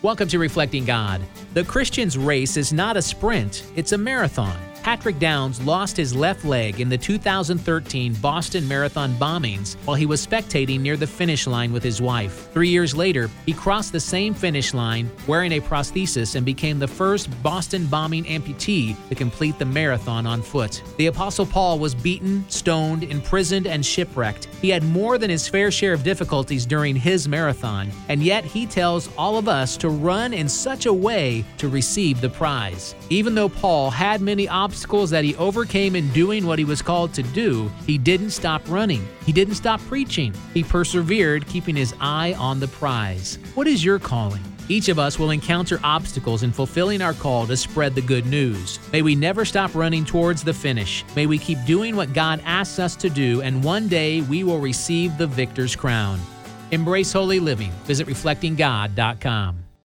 Welcome to Reflecting God. The Christian's race is not a sprint, it's a marathon. Patrick Downs lost his left leg in the 2013 Boston Marathon bombings while he was spectating near the finish line with his wife. 3 years later, he crossed the same finish line wearing a prosthesis and became the first Boston bombing amputee to complete the marathon on foot. The Apostle Paul was beaten, stoned, imprisoned, and shipwrecked. He had more than his fair share of difficulties during his marathon, and yet he tells all of us to run in such a way to receive the prize. Even though Paul had many obstacles that he overcame in doing what he was called to do, he didn't stop running. He didn't stop preaching. He persevered, keeping his eye on the prize. What is your calling? Each of us will encounter obstacles in fulfilling our call to spread the good news. May we never stop running towards the finish. May we keep doing what God asks us to do, and one day we will receive the victor's crown. Embrace holy living. Visit reflectinggod.com.